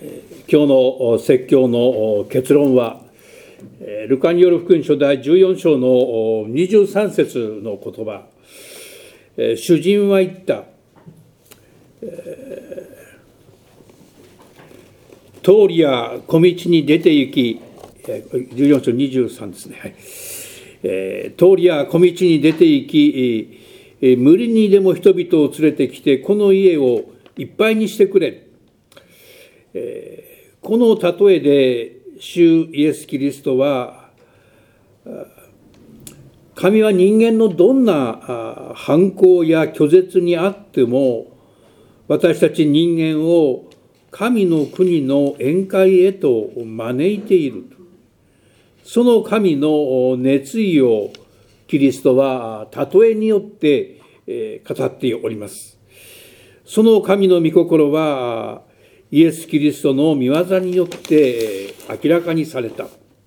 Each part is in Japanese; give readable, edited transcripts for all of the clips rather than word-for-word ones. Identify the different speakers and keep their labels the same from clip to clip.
Speaker 1: 今日の説教の結論は、ルカによる福音書第14章の23節の言葉。主人は言った。通りや小道に出て行き、14章23ですね。はい。通りや小道に出て行き、無理にでも人々を連れてきて、この家をいっぱいにしてくれ。この例えで主イエス・キリストは、神は人間のどんな反抗や拒絶にあっても、私たち人間を神の国の宴会へと招いている。その神の熱意をキリストは例えによって語っております。その神の御心はイエス・キリストの御業によって明らかにされた。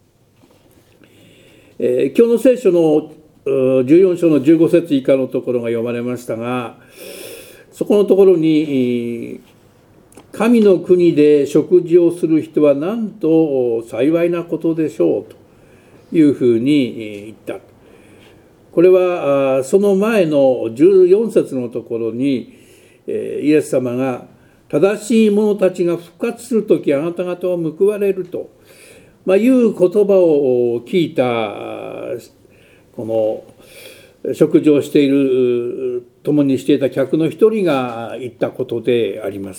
Speaker 1: 今日の聖書の14章の15節以下のところが読まれましたが、そこのところに神の国で食事をする人はなんと幸いなことでしょうというふうに言った。これはその前の14節のところにイエス様が正しい者たちが復活するときあなた方は報われると、いう言葉を聞いたこの食事をしている共にしていた客の一人が言ったことであります。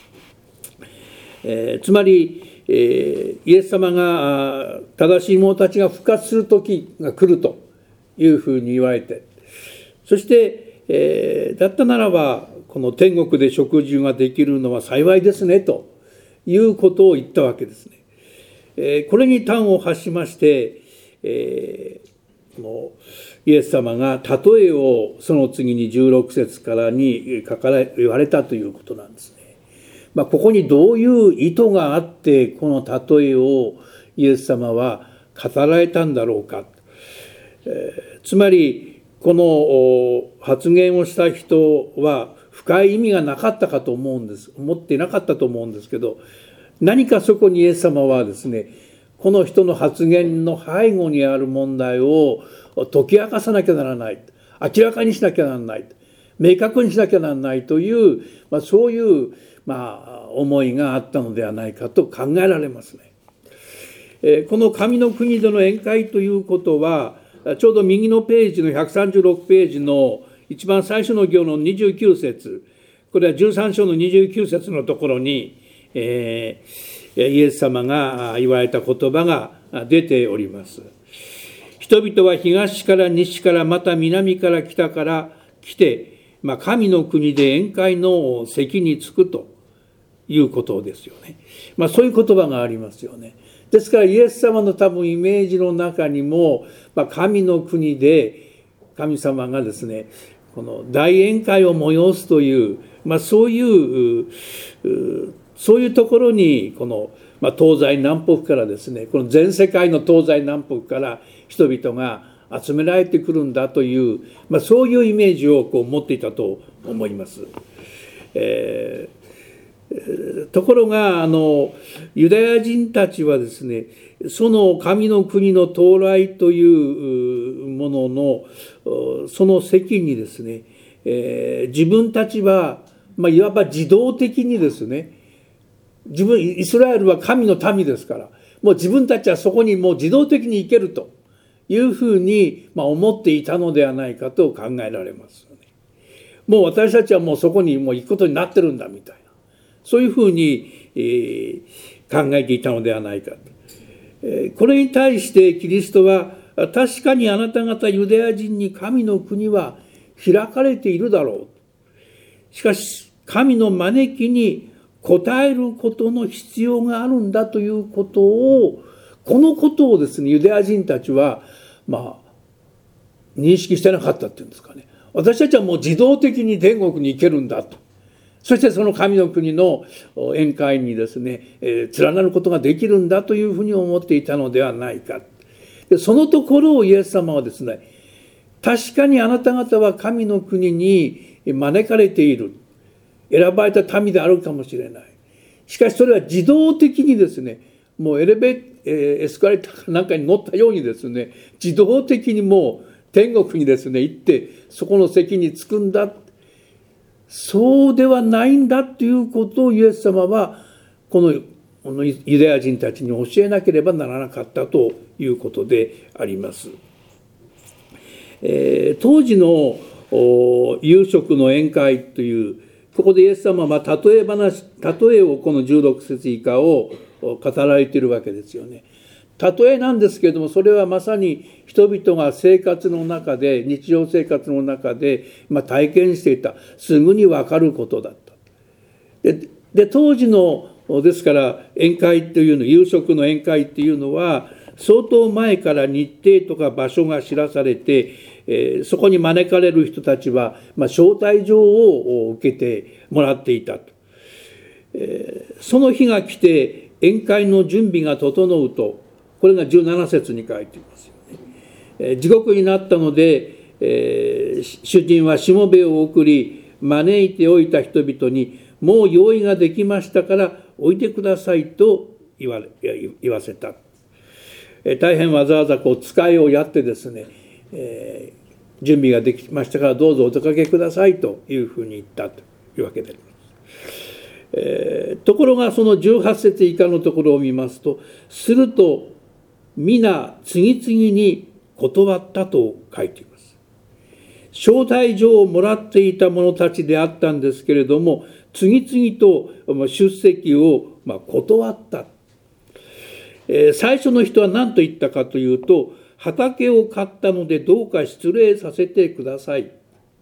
Speaker 1: つまりイエス様が正しい者たちが復活する時が来るというふうに言われて、そしてだったならばこの天国で食事ができるのは幸いですねということを言ったわけですね。これに端を発しまして、このイエス様が例えをその次に16節からに言われたということなんですね。ここにどういう意図があってこの例えをイエス様は語られたんだろうか。つまりこの発言をした人は深い意味がなかったかと思っていなかったと思うんですけど、何かそこにイエス様はですね、この人の発言の背後にある問題を解き明かさなきゃならない、明らかにしなきゃならない、明確にしなきゃならないという、そういう思いがあったのではないかと考えられますね。この神の国での宴会ということは、ちょうど右のページの136ページの一番最初の行の29節、これは13章の29節のところに、イエス様が言われた言葉が出ております。人々は東から西からまた南から北から来て、神の国で宴会の席に着くということですよね。そういう言葉がありますよね。ですからイエス様の多分イメージの中にも、神の国で神様がですね、この大宴会を催すという、そういうところにこの、東西南北からですね、この全世界の東西南北から人々が集められてくるんだという、そういうイメージを持っていたと思います。ところがユダヤ人たちはですね、その神の国の到来というもののその席にですね、自分たちはいわば自動的にですね、イスラエルは神の民ですから、もう自分たちはそこにもう自動的に行けるというふうに思っていたのではないかと考えられますよね。もう私たちはもうそこにもう行くことになってるんだみたいな、そういうふうに考えていたのではないか。これに対してキリストは、確かにあなた方ユダヤ人に神の国は開かれているだろう。しかし神の招きに応えることの必要があるんだということを、このことをですね、ユダヤ人たちは認識してなかったっていうんですかね。私たちはもう自動的に天国に行けるんだと。そしてその神の国の宴会にですね、連なることができるんだというふうに思っていたのではないか。でそのところをイエス様はですね、確かにあなた方は神の国に招かれている。選ばれた民であるかもしれない。 しかしそれは自動的にですね、もうエスカレーターかなんかに乗ったようにですね、自動的にもう天国にですね行って、そこの席に着くんだ、そうではないんだということをイエス様はこのユダヤ人たちに教えなければならなかったということであります。当時の夕食の宴会という、ここでイエス様は例えをこの16節以下を語られているわけですよね。例えなんですけれども、それはまさに人々が生活の中で、日常生活の中で体験していた、すぐに分かることだった。で当時のですから宴会というの、夕食の宴会っていうのは相当前から日程とか場所が知らされて、そこに招かれる人たちは、招待状を受けてもらっていたと。その日が来て宴会の準備が整うと、これが17節に書いていますよね。地獄になったので、主人はしもべを送り、招いておいた人々に、もう用意ができましたからおいてくださいと言わせた。大変わざわざ使いをやってですね、準備ができましたからどうぞお出かけくださいというふうに言ったというわけであります。ところがその18節以下のところを見ますと、すると皆次々に断ったと書いています。招待状をもらっていた者たちであったんですけれども、次々と出席を断った。最初の人は何と言ったかというと、畑を買ったのでどうか失礼させてください。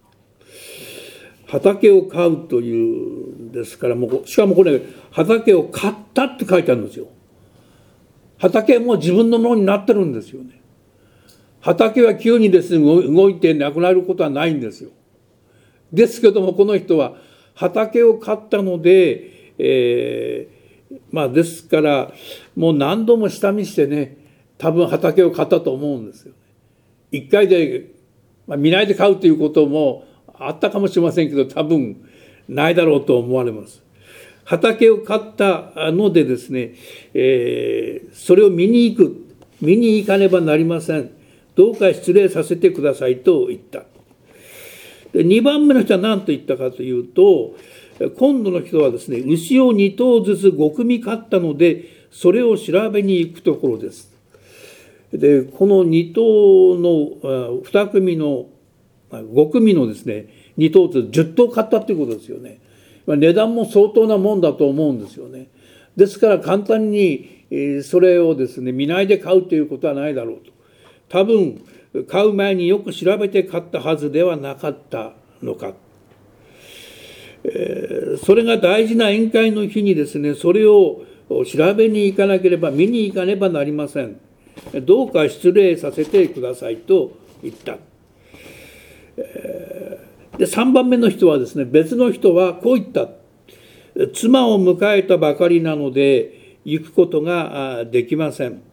Speaker 1: 畑を買うというんですから、しかもこれ畑を買ったって書いてあるんですよ。畑はもう自分のものになってるんですよね。畑は急にですね動いてなくなることはないんですよ。ですけどもこの人は畑を買ったので、ですからもう何度も下見してね、多分畑を買ったと思うんですよね。一回で、見ないで買うということもあったかもしれませんけど、多分ないだろうと思われます。畑を買ったのでですね、それを見に行かねばなりません。どうか失礼させてくださいと言った。で2番目の人は何と言ったかというと、今度の人はですね、牛を2頭ずつ5組買ったので、それを調べに行くところです。でこの2頭の2組の5組のですね2頭ずつ10頭買ったということですよね。値段も相当なもんだと思うんですよね。ですから簡単にそれをですね見ないで買うということはないだろうと。多分買う前によく調べて買ったはずではなかったのか。それが大事な宴会の日にですね、それを調べに行かなければ、見に行かねばなりません。どうか失礼させてくださいと言った。で3番目の人はですね、別の人はこう言った。妻を迎えたばかりなので行くことができません。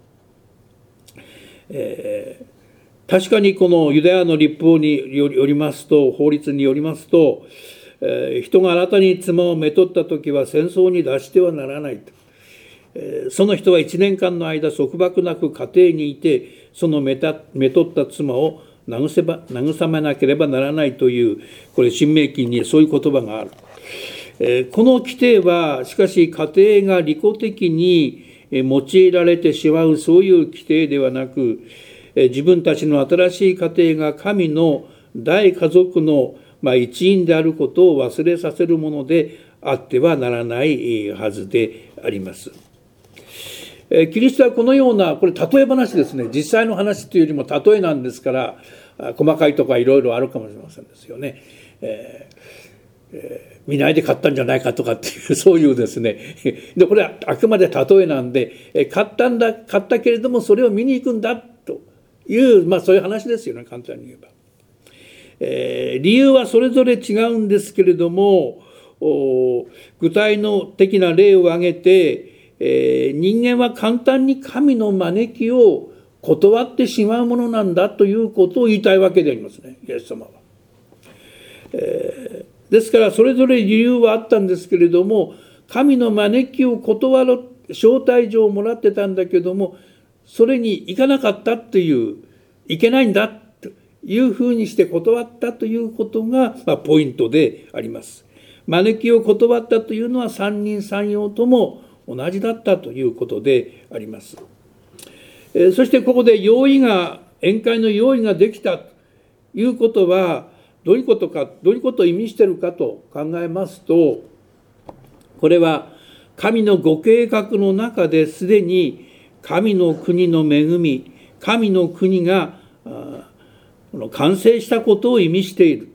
Speaker 1: 確かにこのユダヤの律法によりますと、法律によりますと、人が新たに妻をめとった時は戦争に出してはならないと。その人は1年間の間束縛なく家庭にいて、そのめとった妻を慰めなければならないという、これ新明記にそういう言葉がある。この規定はしかし家庭が利己的に用いられてしまうそういう規定ではなく、自分たちの新しい家庭が神の大家族の一員であることを忘れさせるものであってはならないはずであります。キリストはこのような、これ例え話ですね。実際の話というよりも例えなんですから、細かいところはいろいろあるかもしれませんですよね。見ないで買ったんじゃないかとかっていう、そういうですね。でこれはあくまで例えなんで、買ったけれどもそれを見に行くんだという、そういう話ですよね、簡単に言えば。理由はそれぞれ違うんですけれども、具体的な例を挙げて、人間は簡単に神の招きを断ってしまうものなんだということを言いたいわけでありますね、イエス様は。ですからそれぞれ理由はあったんですけれども、 神の招きを断る招待状をもらってたんだけども、それに行かなかったという、行けないんだというふうにして断ったということが、ポイントであります。招きを断ったというのは三人三様とも同じだったということであります。そしてここで宴会の用意ができたということはどういうことか、どういうことを意味しているかと考えますと、これは神のご計画の中ですでに神の国の恵み、神の国が完成したことを意味している。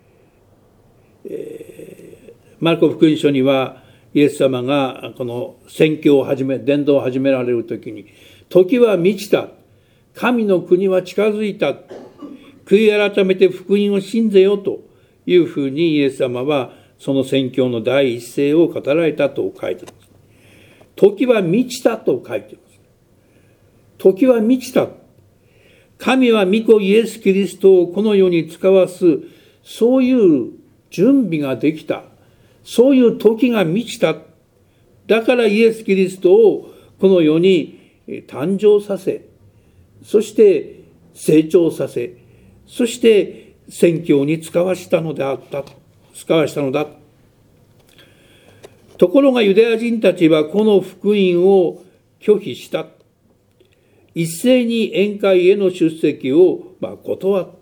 Speaker 1: マルコ福音書にはイエス様がこの宣教を伝道を始められるときに、時は満ちた、神の国は近づいた、悔い改めて福音を信ぜよというふうにイエス様はその宣教の第一声を語られたと書いています。時は満ちたと書いています。時は満ちた。神は御子イエス・キリストをこの世に使わす、そういう準備ができた。そういう時が満ちた。だからイエス・キリストをこの世に誕生させ、そして成長させ、そして宣教に使わしたのだ。ところがユダヤ人たちはこの福音を拒否した。一斉に宴会への出席を断った。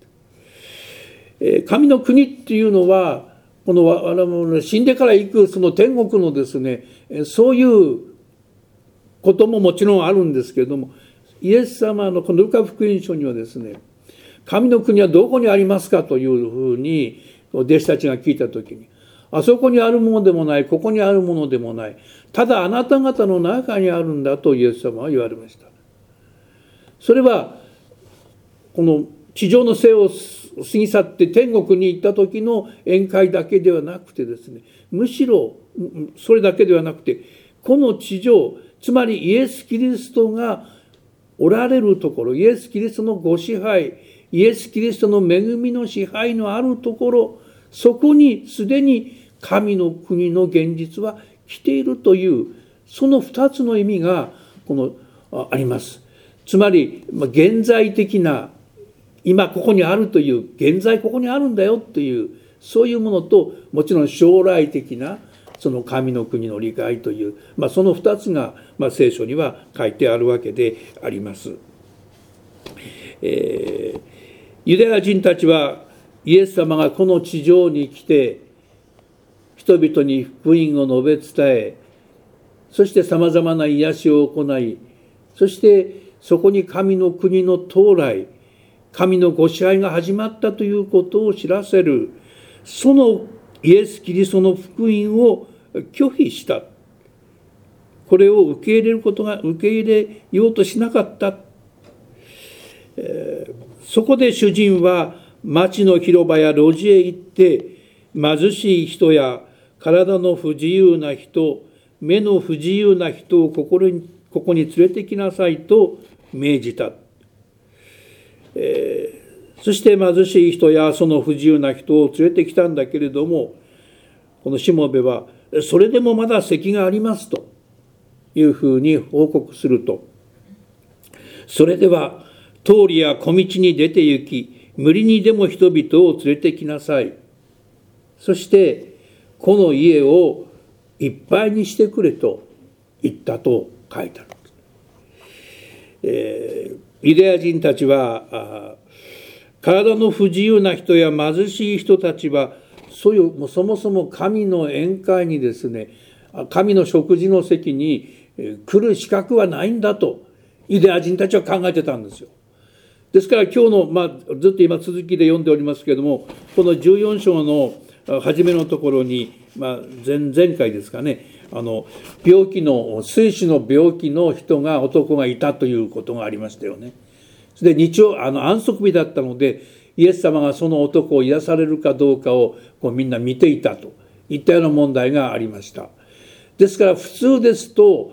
Speaker 1: 神の国っていうのは、この死んでから行くその天国のですね、そういうことももちろんあるんですけれども、イエス様のこのルカ福音書にはですね、神の国はどこにありますかというふうに弟子たちが聞いたときに、あそこにあるものでもない、ここにあるものでもない、ただあなた方の中にあるんだとイエス様は言われました。それはこの地上の生を過ぎ去って天国に行った時の宴会だけではなくてですね、むしろそれだけではなくて、この地上、つまりイエス・キリストがおられるところ、イエス・キリストのご支配、イエス・キリストの恵みの支配のあるところ、そこにすでに神の国の現実は来ているという、その2つの意味があります。つまり現在的な、今ここにあるという、現在ここにあるんだよという、そういうものと、もちろん将来的なその神の国の理解という、その2つが聖書には書いてあるわけであります。ユダヤ人たちはイエス様がこの地上に来て人々に福音を述べ伝え、そしてさまざまな癒しを行い、そしてそこに神の国の到来、神のご支配が始まったということを知らせる、そのイエス・キリストの福音を拒否した。これを受け入れようとしなかった。そこで主人は町の広場や路地へ行って、貧しい人や体の不自由な人、目の不自由な人をここに連れてきなさいと命じた。そして貧しい人やその不自由な人を連れてきたんだけれども、このしもべはそれでもまだ席がありますというふうに報告すると、それでは通りや小道に出て行き、無理にでも人々を連れてきなさい。そしてこの家をいっぱいにしてくれと言ったと書いてある。ユダヤ人たちは体の不自由な人や貧しい人たちはそもそも神の宴会にですね、神の食事の席に来る資格はないんだとユダヤ人たちは考えてたんですよ。ですから今日の、ずっと今続きで読んでおりますけれども、この14章の初めのところに、前回ですかね、水死の病気の男がいたということがありましたよね。で安息日だったので、イエス様がその男を癒されるかどうかをみんな見ていたといったような問題がありました。ですから普通ですと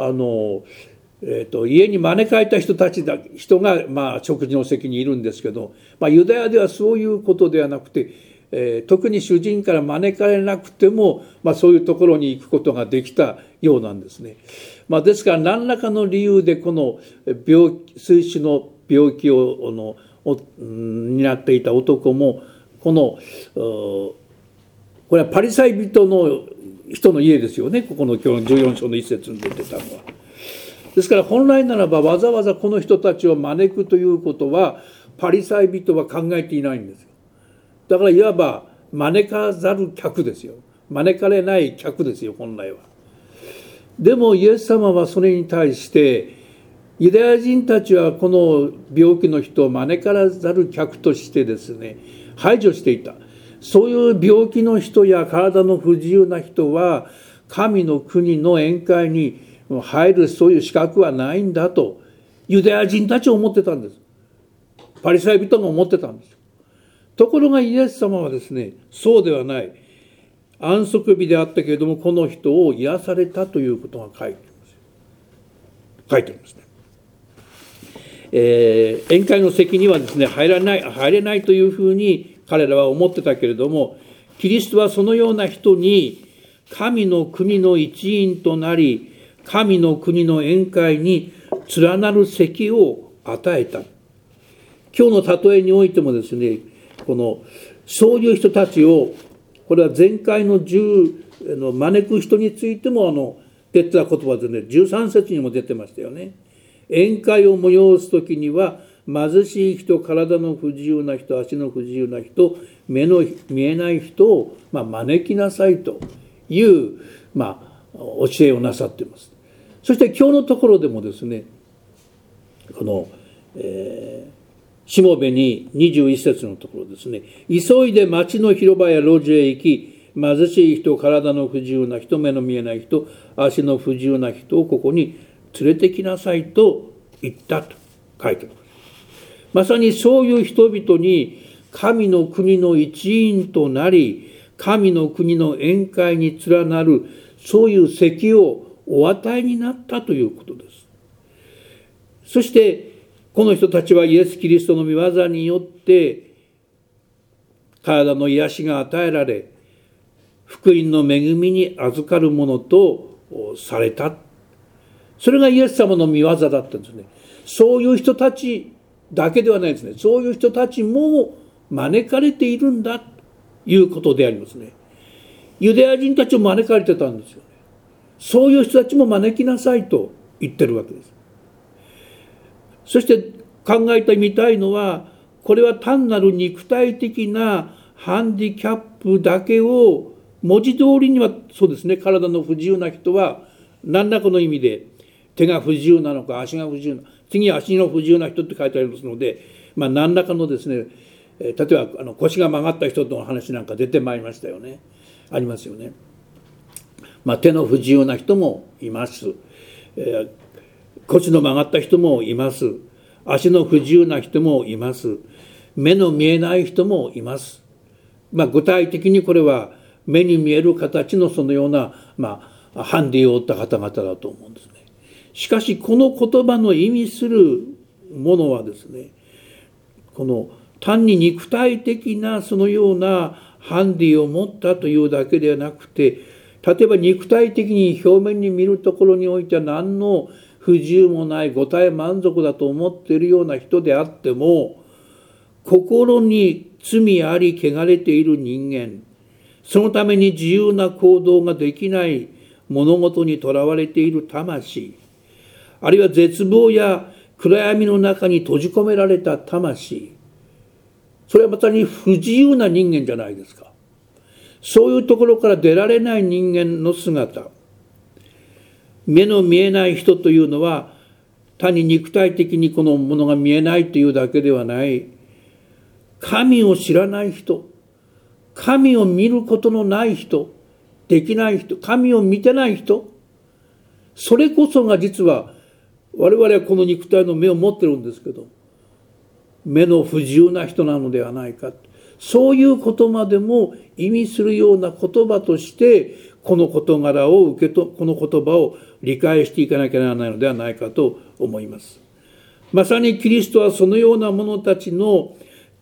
Speaker 1: 家に招かれた人が食事の席にいるんですけど、ユダヤではそういうことではなくて、 特に主人から招かれなくても、そういうところに行くことができたようなんですね。ですから何らかの理由でこの水死の病気を担っていた男もこれはパリサイ人の人の家ですよね。ここの今日の14章の一節に出てたのは。ですから本来ならばわざわざこの人たちを招くということはパリサイ人は考えていないんですよ。だからいわば招かざる客ですよ。招かれない客ですよ、本来は。でもイエス様はそれに対してユダヤ人たちはこの病気の人を招かざる客としてですね、排除していた。そういう病気の人や体の不自由な人は神の国の宴会に入るそういう資格はないんだとユダヤ人たちは思ってたんです。パリサイ人も思ってたんです。ところがイエス様はですね、そうではない。安息日であったけれどもこの人を癒されたということが書いてあります。書いてありますね。宴会の席にはですね、入れないというふうに彼らは思ってたけれども、キリストはそのような人に神の国の一員となり、神の国の宴会に連なる席を与えた。今日の例えにおいてもですね、そういう人たちを、これは前回の招く人についても出てた言葉でね、13節にも出てましたよね。宴会を催すときには貧しい人、体の不自由な人、足の不自由な人、目の見えない人を招きなさいという教えをなさっています。そして今日のところでもですね、このしもべに21節のところですね、急いで町の広場や路地へ行き、貧しい人、体の不自由な人、目の見えない人、足の不自由な人をここに連れてきなさいと言ったと書いてあります。まさにそういう人々に神の国の一員となり、神の国の宴会に連なるそういう席をお与えになったということです。そしてこの人たちはイエス・キリストの御業によって体の癒しが与えられ、福音の恵みに預かるものとされた。それがイエス様の御業だったんですね。そういう人たちだけではないですね。そういう人たちも招かれているんだということでありますね。ユダヤ人たちも招かれてたんですよね。そういう人たちも招きなさいと言ってるわけです。そして考えてみたいのは、これは単なる肉体的なハンディキャップだけを、文字通りにはそうですね、体の不自由な人は何らかの意味で手が不自由なのか足が不自由な、次は足の不自由な人って書いてありますので、何らかのですね、例えば腰が曲がった人の話なんか出てまいりましたよね。ありますよね。手の不自由な人もいます。腰の曲がった人もいます。足の不自由な人もいます。目の見えない人もいます。具体的にこれは目に見える形のそのような、ハンディを負った方々だと思うんですね。しかしこの言葉の意味するものはですね、この単に肉体的なそのようなハンディを持ったというだけではなくて、例えば肉体的に表面に見るところにおいては何の不自由もない五体満足だと思っているような人であっても、心に罪あり汚れている人間、そのために自由な行動ができない物事にとらわれている魂、あるいは絶望や暗闇の中に閉じ込められた魂、それはまさに不自由な人間じゃないですか。そういうところから出られない人間の姿、目の見えない人というのは単に肉体的にこのものが見えないというだけではない、神を知らない人、神を見ることのない人、できない人、神を見てない人、それこそが実は我々はこの肉体の目を持ってるんですけど、目の不自由な人なのではないか、そういうことまでも意味するような言葉としてこの事柄をこの言葉を理解していかなきゃならないのではないかと思います。まさにキリストはそのような者たちの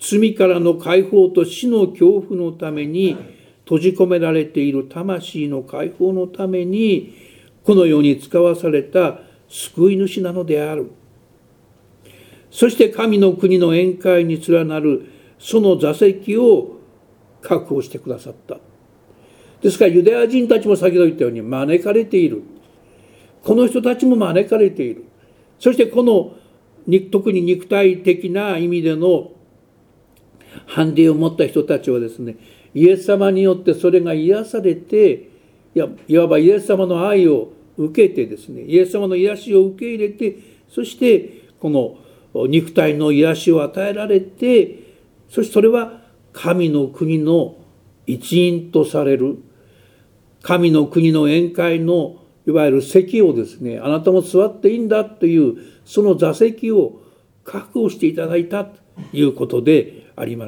Speaker 1: 罪からの解放と死の恐怖のために閉じ込められている魂の解放のためにこの世に使わされた救い主なのである。そして神の国の宴会に連なるその座席を確保してくださった。ですからユダヤ人たちも先ほど言ったように招かれている。この人たちも招かれている。そしてこの特に肉体的な意味でのハンディを持った人たちはですね、イエス様によってそれが癒されて、いわばイエス様の愛を受けてですね、イエス様の癒しを受け入れて、そしてこの肉体の癒しを与えられて、そしてそれは神の国の一員とされる、神の国の宴会のいわゆる席をですね、あなたも座っていいんだというその座席を確保していただいたということであります。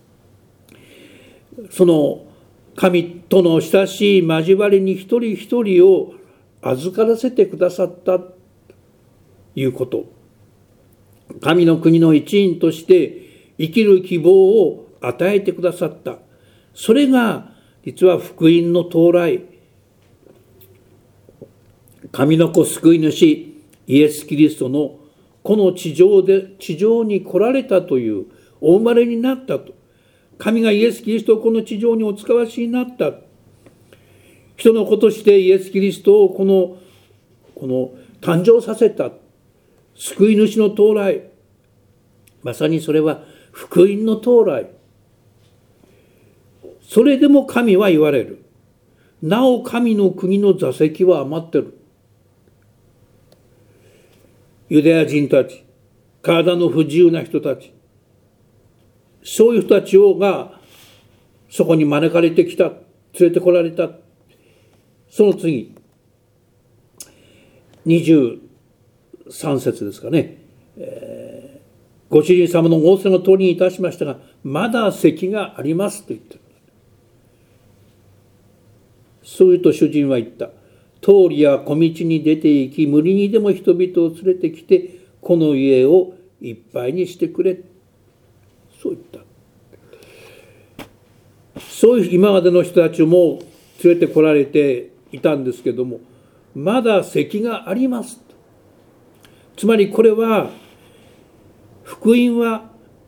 Speaker 1: その神との親しい交わりに一人一人を預からせてくださったということ、神の国の一員として生きる希望を与えてくださった、それが実は福音の到来、神の子救い主イエス・キリストのこの地上に来られたという、お生まれになったと、神がイエス・キリストをこの地上にお使わしになった、人の子としてイエス・キリストをこの誕生させた救い主の到来、まさにそれは福音の到来。それでも神は言われる。なお神の国の座席は余ってる。ユダヤ人たち、体の不自由な人たち、そういう人たちがそこに招かれてきた、連れてこられた。その次、23節ですかね。ご主人様の仰せの通りにいたしましたが、まだ席がありますと言ってる。そう言うと主人は言った。通りや小道に出て行き、無理にでも人々を連れてきて、この家をいっぱいにしてくれ。そう言った。そういう今までの人たちも連れてこられていたんですけども、まだ席があります。つまりこれは、福音は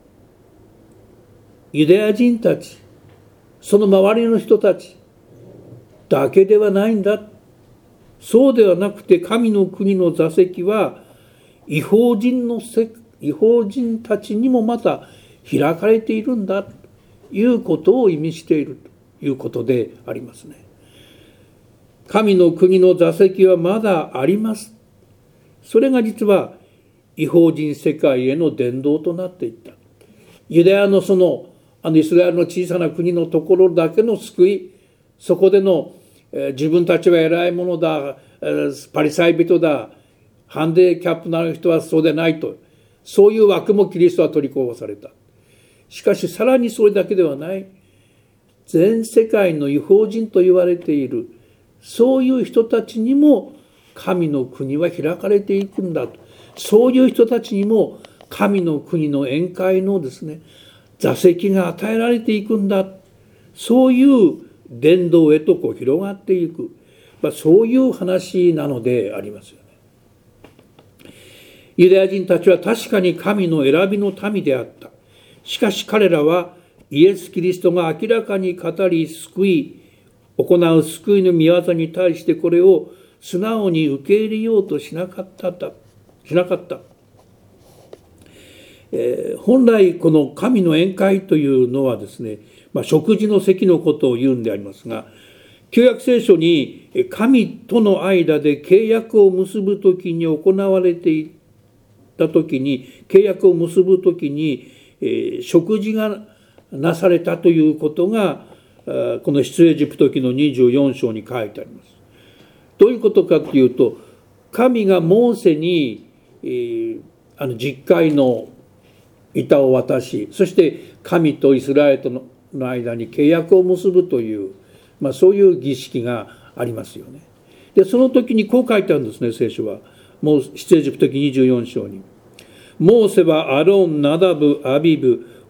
Speaker 1: ユダヤ人たち、その周りの人たちだけではないんだ。そうではなくて、神の国の座席は異邦人たちにもまた開かれているんだということを意味しているということでありますね。神の国の座席はまだあります。それが実は異邦人世界への伝道となっていった。ユダヤのイスラエルの小さな国のところだけの救い、そこでの自分たちは偉いものだ、パリサイ人だ、ハンディキャップのある人はそうでないと、そういう枠もキリストは取りこぼされた。しかしさらにそれだけではない、全世界の異邦人と言われている、そういう人たちにも神の国は開かれていくんだと、そういう人たちにも神の国の宴会のですね、座席が与えられていくんだ、そういう伝道へと広がっていく、そういう話なのでありますよね。ユダヤ人たちは確かに神の選びの民であった。しかし彼らはイエス・キリストが明らかに語り行う救いの御業に対してこれを素直に受け入れようとしなかった。本来この神の宴会というのはですね、食事の席のことを言うんでありますが、旧約聖書に神との間で契約を結ぶときに行われていたときに、契約を結ぶときに食事がなされたということがこの出エジプト記の24章に書いてあります。どういうことかというと、神がモーセに十戒の板を渡し、そして神とイスラエルとの間に契約を結ぶという、そういう儀式がありますよね。でその時にこう書いてあるんですね、聖書は。出エジプト記24章に。モーセはアロン、ナダブ、アビブ、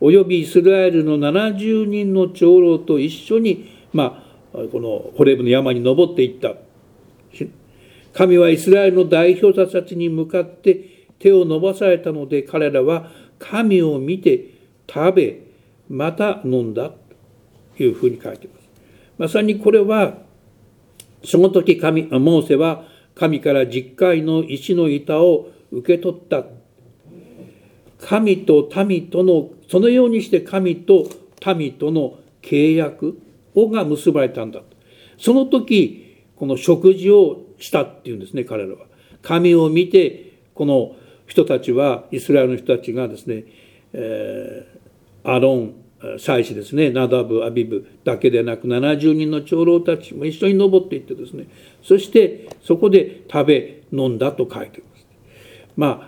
Speaker 1: およびイスラエルの70人の長老と一緒に、このホレブの山に登っていった。神はイスラエルの代表者たちに向かって手を伸ばされたので、彼らは神を見て食べ、また飲んだというふうに書いています。まさにこれは、その時モーセは神から10回の石の板を受け取った。神と民との、そのようにして神と民との契約が結ばれたんだ。その時、この食事をしたっていうんですね、彼らは。神を見て、この人たちは、イスラエルの人たちがですね、アロン、祭司ですね、ナダブ、アビブだけでなく70人の長老たちも一緒に登っていってですね、そしてそこで食べ飲んだと書いています。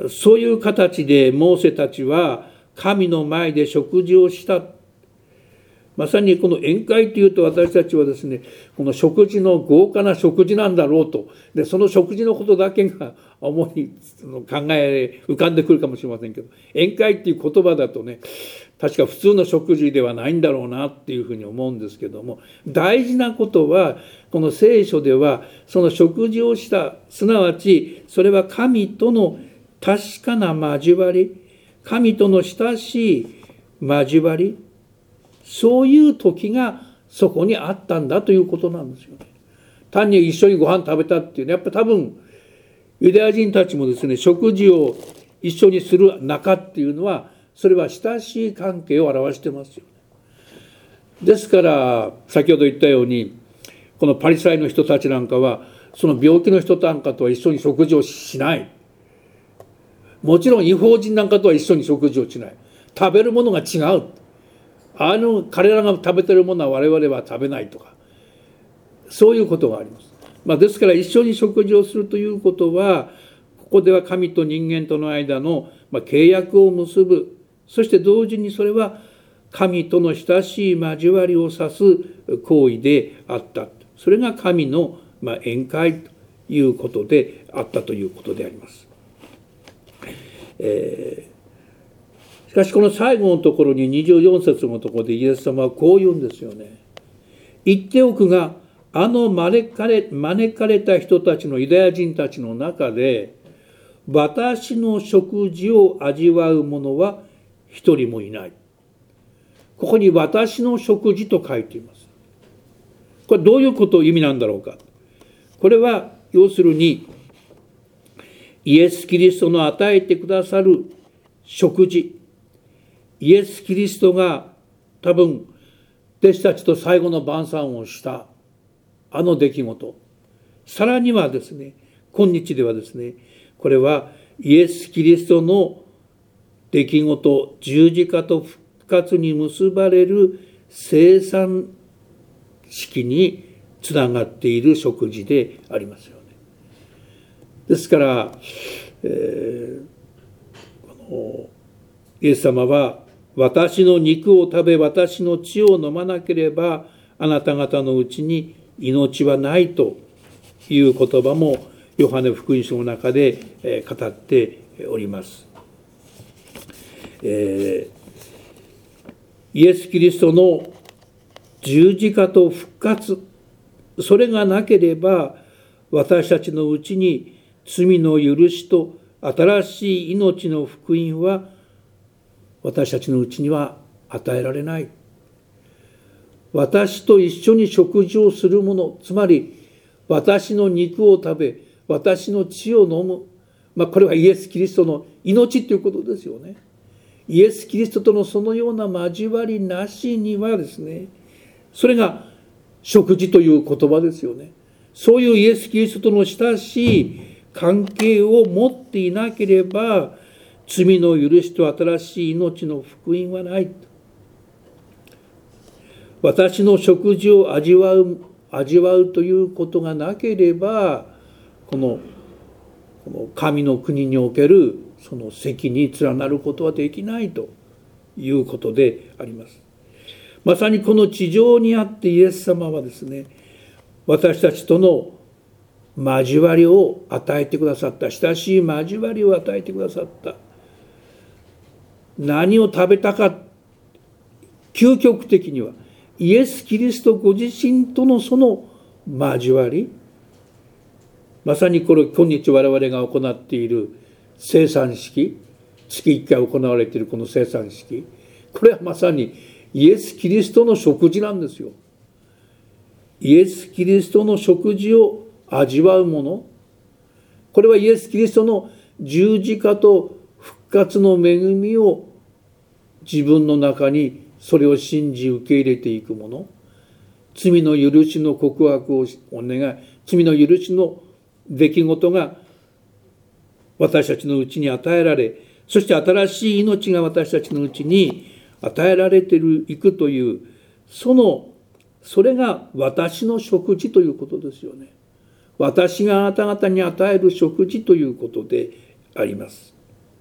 Speaker 1: そういう形でモーセたちは神の前で食事をした。まさにこの宴会というと、私たちはですね、この食事の豪華な食事なんだろうと、でその食事のことだけが主に浮かんでくるかもしれませんけど、宴会っていう言葉だとね、確か普通の食事ではないんだろうなっていうふうに思うんですけども、大事なことは、この聖書ではその食事をした、すなわちそれは神との確かな交わり、神との親しい交わり、そういう時がそこにあったんだということなんですよね。単に一緒にご飯食べたっていうね、やっぱ多分ユダヤ人たちもですね、食事を一緒にする仲っていうのは、それは親しい関係を表してますよね。ですから先ほど言ったように、このパリサイの人たちなんかはその病気の人なんかとは一緒に食事をしない。もちろん異邦人なんかとは一緒に食事をしない。食べるものが違う。彼らが食べてるものは我々は食べないとか、そういうことがあります。ですから一緒に食事をするということは、ここでは神と人間との間の契約を結ぶ、そして同時にそれは神との親しい交わりを指す行為であった。それが神の宴会ということであったということであります。しかしこの最後のところに24節のところでイエス様はこう言うんですよね。言っておくが、招かれた人たちのユダヤ人たちの中で、私の食事を味わう者は一人もいない。ここに私の食事と書いています。これどういう意味なんだろうか。これは要するに、イエス・キリストの与えてくださる食事、イエス・キリストが多分弟子たちと最後の晩餐をした出来事、さらにはですね、今日ではですね、これはイエス・キリストの出来事、十字架と復活に結ばれる生産式につながっている食事でありますよね。ですから、イエス様は、私の肉を食べ私の血を飲まなければあなた方のうちに命はないという言葉もヨハネ福音書の中で語っております。イエス・キリストの十字架と復活、それがなければ私たちのうちに罪の許しと新しい命の福音は私たちのうちには与えられない。私と一緒に食事をする者、つまり私の肉を食べ私の血を飲む、これはイエス・キリストの命ということですよね。イエス・キリストとのそのような交わりなしにはですね、それが食事という言葉ですよね。そういうイエス・キリストとの親しい関係を持っていなければ罪の許しと新しい命の福音はない。私の食事を味わうということがなければ、この神の国におけるその席に連なることはできないということであります。まさにこの地上にあってイエス様はですね、私たちとの交わりを与えてくださった、親しい交わりを与えてくださった。 何を食べたか、究極的にはイエス・キリストご自身とのその交わり、まさにこれ今日我々が行っている聖餐式、月1回行われているこの聖餐式、これはまさにイエス・キリストの食事なんですよ。イエス・キリストの食事を味わうもの、これはイエス・キリストの十字架と復活の恵みを自分の中にそれを信じ受け入れていくもの、罪の許しの告白をお願い、罪の許しの出来事が私たちのうちに与えられ、そして新しい命が私たちのうちに与えられていくという、それが私の食事ということですよね。私があなた方に与える食事ということであります。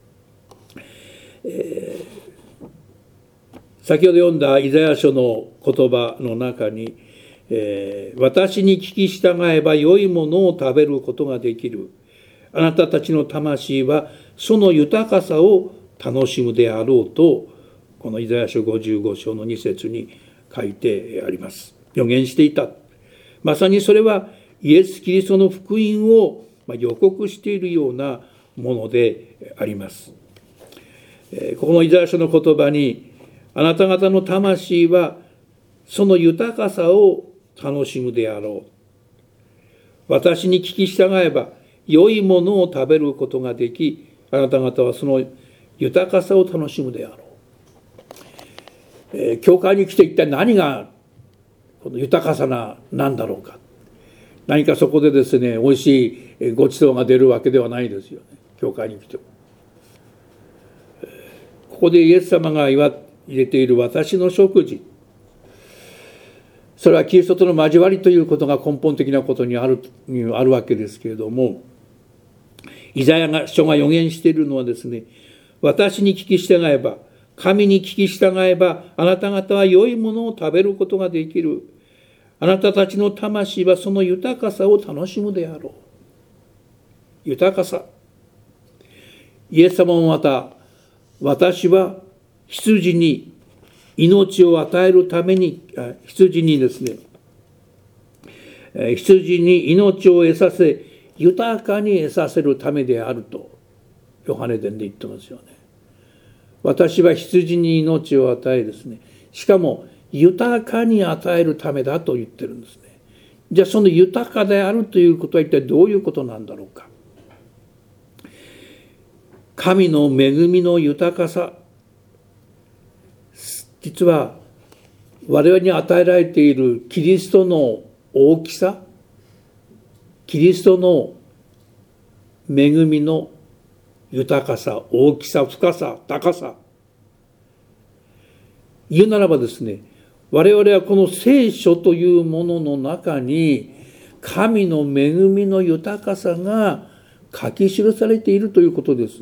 Speaker 1: 先ほど読んだイザヤ書の言葉の中に、私に聞き従えば良いものを食べることができる。あなたたちの魂はその豊かさを楽しむであろうと、このイザヤ書55章の2節に書いてあります。予言していた。まさにそれはイエス・キリストの福音を予告しているようなものであります。このイザヤ書の言葉に、あなた方の魂はその豊かさを楽しむであろう。私に聞き従えば良いものを食べることができ、あなた方はその豊かさを楽しむであろう。教会に来て一体何がこの豊かさなんだろうか。何かそこでですね、美味しいごちそうが出るわけではないですよね。教会に来ても。ここでイエス様が入れている私の食事、それはキリストとの交わりということが根本的なことにあるわけですけれども、イザヤ書が予言しているのはですね、私に聞き従えば、神に聞き従えば、あなた方は良いものを食べることができる。あなたたちの魂はその豊かさを楽しむであろう。豊かさ。イエス様もまた、私は羊に命を与えるために、羊に命を得させ、豊かに得させるためであると、ヨハネ伝で言ってますよね。私は羊に命を与えですね、しかも豊かに与えるためだと言ってるんですね。じゃあその豊かであるということは一体どういうことなんだろうか。神の恵みの豊かさ、実は我々に与えられているキリストの大きさ、キリストの恵みの豊かさ、大きさ、深さ、高さ、言うならばですね、我々はこの聖書というものの中に神の恵みの豊かさが書き記されているということです。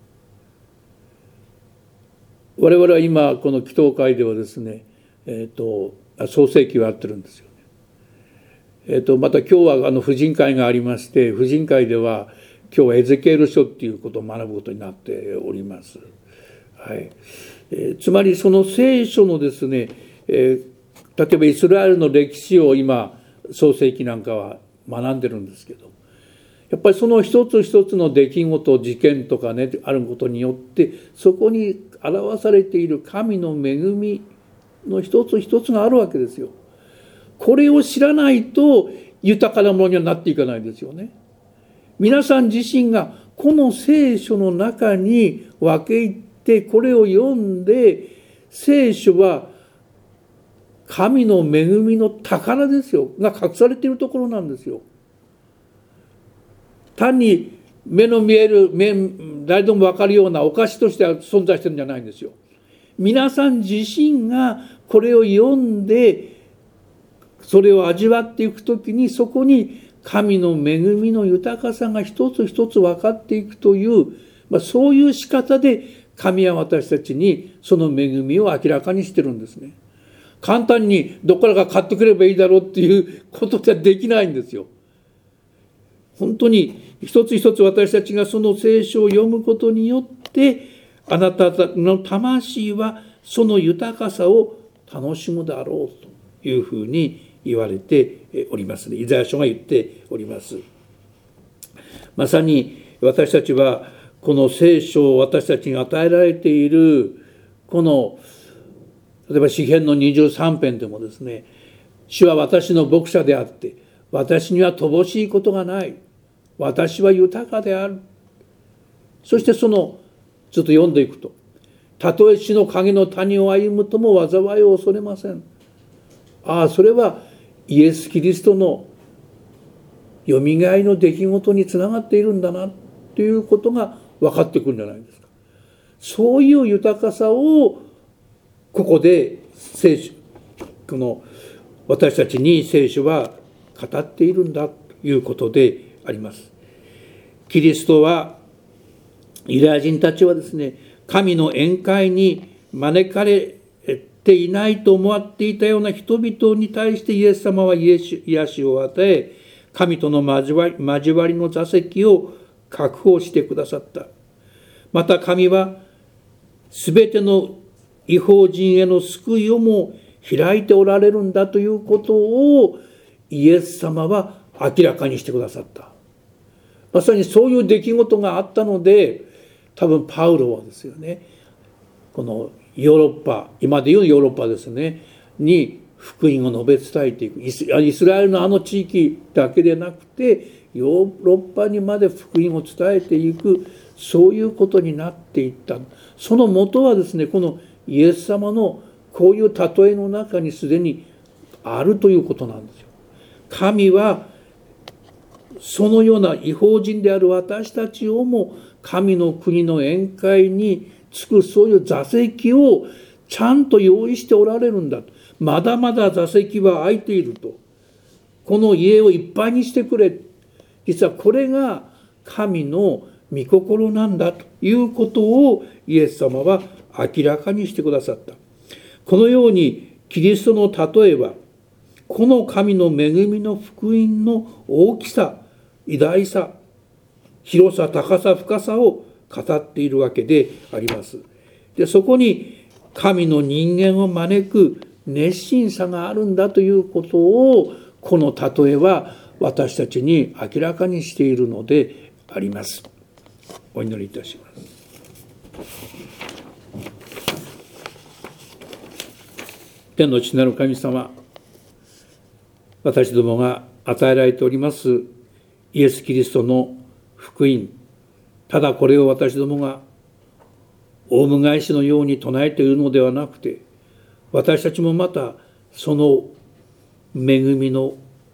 Speaker 1: 我々は今この祈祷会ではですね、創世記をやってるんですよね。また今日は婦人会がありまして、婦人会では今日はエゼキエル書っていうことを学ぶことになっております。はい。つまりその聖書のですね、例えばイスラエルの歴史を今創世記なんかは学んでるんですけど、やっぱりその一つ一つの出来事、事件とかね、あることによって、そこに表されている神の恵みの一つ一つがあるわけですよ。これを知らないと豊かなものにはなっていかないですよね。皆さん自身がこの聖書の中に分け入って、これを読んで、聖書は神の恵みの宝ですよ、が隠されているところなんですよ。単に目の見える、誰でも分かるようなお菓子としては存在してるんじゃないんですよ。皆さん自身がこれを読んで、それを味わっていくときに、そこに神の恵みの豊かさが一つ一つ分かっていくという、そういう仕方で神は私たちにその恵みを明らかにしてるんですね。簡単にどこからか買ってくればいいだろうっていうことじゃできないんですよ。本当に一つ一つ私たちがその聖書を読むことによって、 あなたの魂はその豊かさを楽しむだろうというふうに言われておりますね。イザヤ書が言っております。まさに私たちはこの聖書を私たちに与えられているこの例えば詩編の23編でもですね、主は私の牧者であって私には乏しいことがない、私は豊かである。そしてそのちょっと読んでいくと、たとえ死の影の谷を歩むとも災いを恐れません。それはイエス・キリストのよみがえりの出来事につながっているんだなということが分かってくるんじゃないですか。そういう豊かさをここで聖書、この私たちに聖書は語っているんだということであります。キリストはユダヤ人たちはですね、神の宴会に招かれていないと思っていたような人々に対してイエス様は癒しを与え、神との交わりの座席を確保してくださった。また神はすべての異邦人への救いをも開いておられるんだということをイエス様は明らかにしてくださった。まさにそういう出来事があったので、多分パウロはですよね、このヨーロッパ、今でいうヨーロッパですねに福音を述べ伝えていく。イスラエルのあの地域だけでなくてヨーロッパにまで福音を伝えていく、そういうことになっていった。その元はですね、このイエス様のこういう例えの中にすでにあるということなんですよ。神はそのような異邦人である私たちをも神の国の宴会につくそういう座席をちゃんと用意しておられるんだと。まだまだ座席は空いていると。この家をいっぱいにしてくれ。実はこれが神の御心なんだということをイエス様は明らかにしてくださった。このようにキリストの例えはこの神の恵みの福音の大きさ、偉大さ、広さ、高さ、深さを語っているわけであります。で、そこに神の人間を招く熱心さがあるんだということをこの例えは私たちに明らかにしているのであります。お祈りいたします。天の父なる神様、私どもが与えられておりますイエス・キリストの福音、ただこれを私どもがオウム返しのように唱えているのではなくて、私たちもまたその恵みの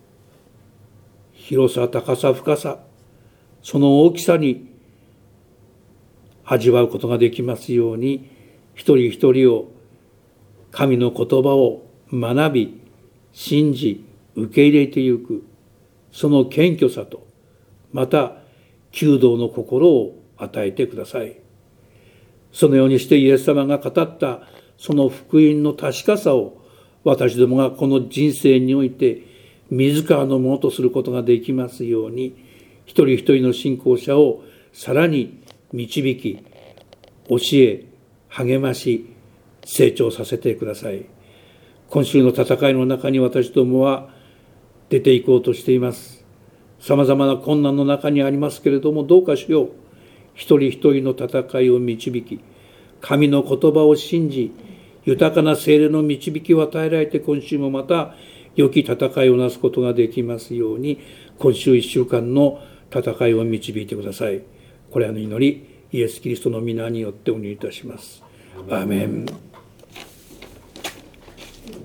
Speaker 1: 広さ、高さ、深さ、その大きさに味わうことができますように、一人一人を神の言葉を学び、信じ、受け入れてゆく、その謙虚さと、また求道の心を与えてください。そのようにしてイエス様が語ったその福音の確かさを私どもがこの人生において自らのものとすることができますように、一人一人の信仰者をさらに導き、教え、励まし、成長させてください。今週の戦いの中に私どもは出ていこうとしています。さまざまな困難の中にありますけれども、どうかしよう。一人一人の戦いを導き、神の言葉を信じ、豊かな聖霊の導きを与えられて、今週もまた良き戦いをなすことができますように、今週1週間の戦いを導いてください。これらの祈り、イエス・キリストの皆によってお祈りいたします。アーメン。